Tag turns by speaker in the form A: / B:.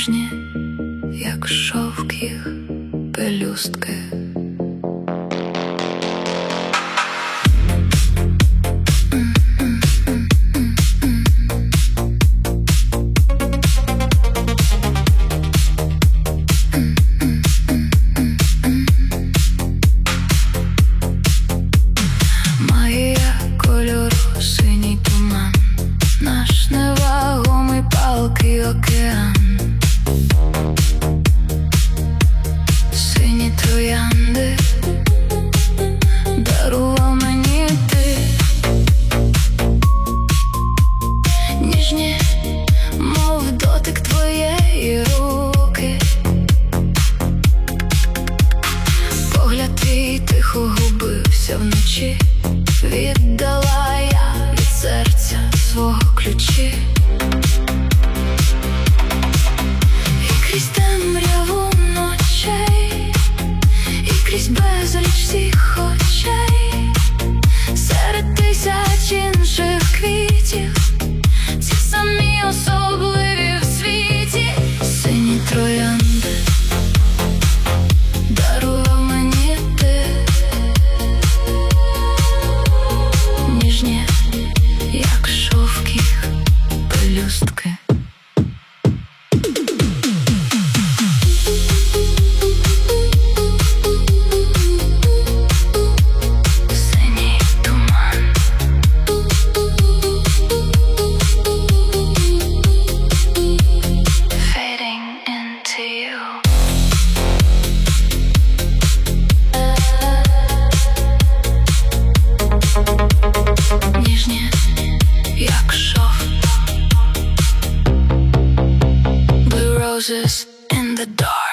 A: ніжні, як шовк їх пелюстки. Має кольору синій туман, наш невагомий палкий океан. Сині троянди дарував мені ти, ніжні, мов дотик твоєї руки. Погляд твій тихо губився вночі, віддала я від серця свого ключі. І крізь темряву ночей, і крізь безліч всіх очей, серед тисяч інших квітів, ці самі особливі в світі. Сині троянди дарував мені ти, ніжні, як шовк їх пелюстки. Синій туман, fading into you. Ніжні, як шов. Blue roses in the dark.